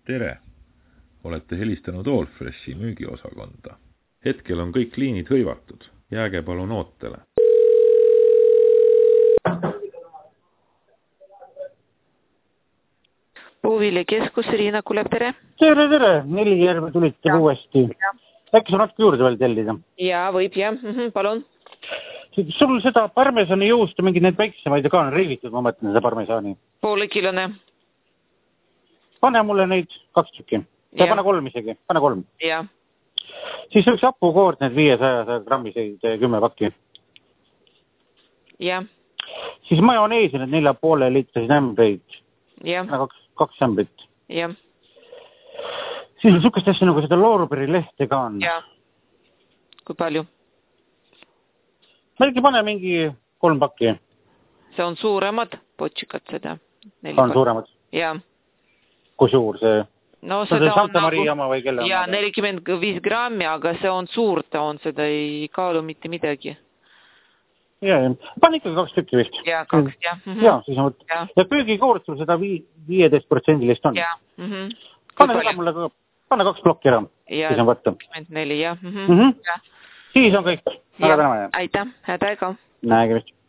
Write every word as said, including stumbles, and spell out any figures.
Tere! Olete helistanud Allfreshi müügiosakonda. Hetkel on kõik liinid hõivatud. Jääge palun ootele. Puuvili keskus, Riina Kulev, tere! Tere, tere! Neli järve tulite ja. Uuesti. Äkki sa natuke juurde veel tellida? Jaa, võib, jah. Mm-hmm, palun. Sul seda parmesani juustu mingid need väiksemaid ka on riivitud, ma mõtlen seda parmesani. Poolekilone. Pane mulle neid kaks tükki. Ja pane kolm isegi. Pane kolm. Jah. Siis üks hapukoort need viiesaja grammiseid kümme pakki. Jah. Siis majoneesi need nelja poole liitrisi ämbreid. Jah. Kaks, kaks ämbrit. Jah. Siis on sukest asja nagu seda loorberi lehte ka on. Jah. Kui palju? Märgi pane mingi kolm pakki. See on suuremad potšikad seda. Neli on pakki. Suuremad? Jah. Kui suur see? No seda no, Santa on Maria nagu, või kelle ja nelikümmend viis grammi, aga see on suur, ta on, seda ei kaalu mitte midagi. Ja, ja. Pane ikkagi kaks tükki vist. Ja, kaks, jah. Mm -hmm. Ja, siis on võtta. Ja, ja püügikoort sul seda viieteist protsendilist on. Ja. Mm -hmm. Pane seda mulle, pane kaks plokki ära. Ja, siis on võtta. kakskümmend neli, jah. Mm -hmm. Mm -hmm. Ja. Siis on kõik. Ja. Aitäh, häda ega. Nägemist.